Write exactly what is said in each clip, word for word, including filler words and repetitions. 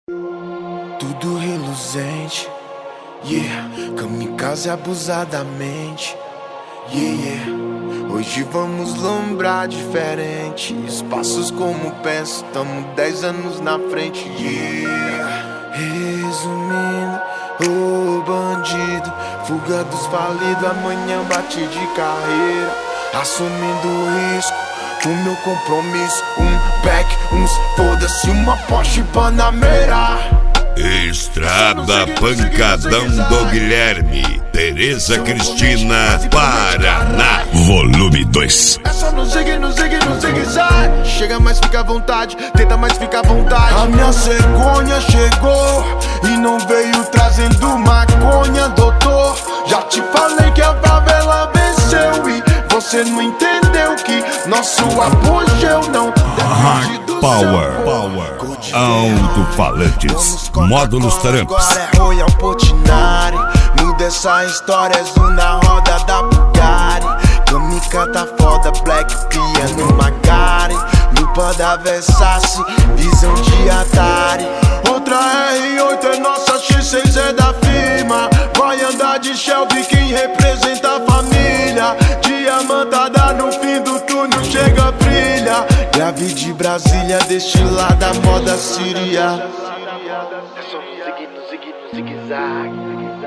Tudo reluzente, yeah. Kamikaze abusadamente, yeah, yeah. Hoje vamos lombrar diferente. Passos como penso, tamo dez anos na frente, yeah. Resumindo, o bandido, fuga dos falidos, amanhã bate de carreira. Assumindo o risco, o meu compromisso. Um back, uns foda-se, uma Porsche Panamera. Estrada Pancadão do Guilherme, Tereza Cristina, Paraná. Volume dois. É só no zigue, no zigue, no zigue-zague. Chega mais, fica à vontade, tenta mais, fica à vontade. A minha cegonha chegou e não veio trazendo maconha, doutor. Já te falei que a favela venceu e você não entendeu que nosso apogeu não depende do Power, seu Power, alto-falantes, módulos trampos. Agora é Royal Portinari, muda essa história, zoom na roda da Bugatti. Kamika tá foda, Black Piano Magari, lupa da Versace, visão de Atari. Outra R oito é nossa, X seis é da firma. Vai andar de Shelby, quem representa a família. Diamantada no fim do túnel, chega, brilha. Grave de Brasília, destilada da moda síria. É só no zigue, no zigue, no zigue-zague.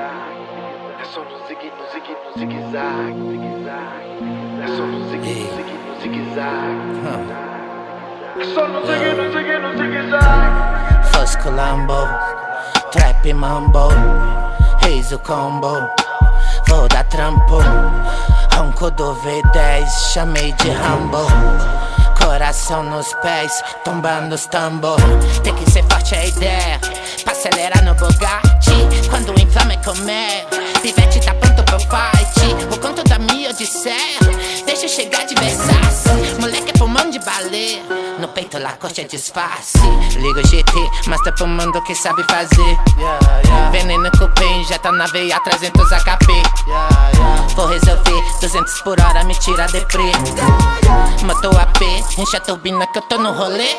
É só no zigue, no zigue, no zigue-zague. É só no zigue, no zigue, no zigue-zague. É só no zigue, no zigue, no zigue-zague. Fosco Lambo, Trap Mambo, Reis o combo, vou dar trampo. Ronco do V dez, chamei de Rambo. Coração nos pés, tombando os tambor. Tem que ser forte a ideia, pra acelerar no Bugatti. Quando o infame comer, pivete tá pronto pro fight. O conto da minha odisseia, deixa eu chegar de Versace. Moleque é pulmão de baleia, no peito lá coxa é disfarce. Liga o G T, mostra pro mundo que sabe fazer. Veneno cupim, já tá na veia, trezentos H P. Vou resolver, duzentos por hora, me tira deprê. Motor A P, enche a turbina que eu tô no rolê.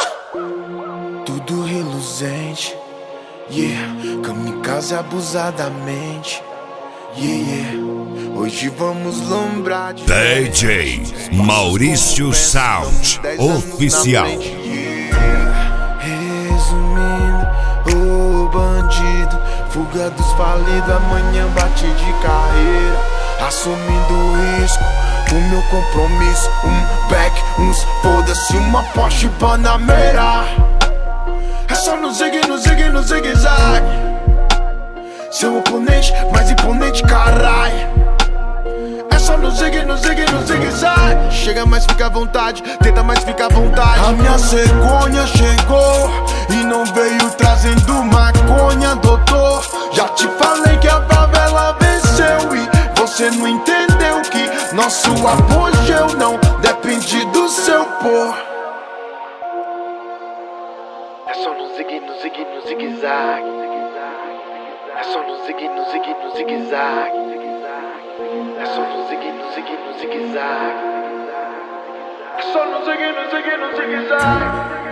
uh! Tudo reluzente, yeah. Kamikaze abusadamente, yeah, yeah. Hoje vamos lombrar de D J Maurício Sound Oficial. Resumindo, o bandido, fuga dos falidos, amanhã bate de carreira. Assumindo o risco, o meu compromisso. Um back, uns foda-se, uma Porsche Panamera. É só no zigue, no zigue, no zigue-zague. Seu oponente, mais imponente, carai. É só no zigue, no zigue, no zigue-zague. Chega mais, fica à vontade, tenta mais, fica à vontade. A minha cegonha chegou e não veio trazendo maconha, doutor. Já te falei que a favela venceu e você não entendeu que nosso apogeu não depende do seu pôr. É só no zigue, no zigue, no zigue-zague. É só no zigue, no zigue, no zigue-zague. É só no zigue, no zigue, no zigue-zague. É só no zigue, no zigue, no zigue-zague.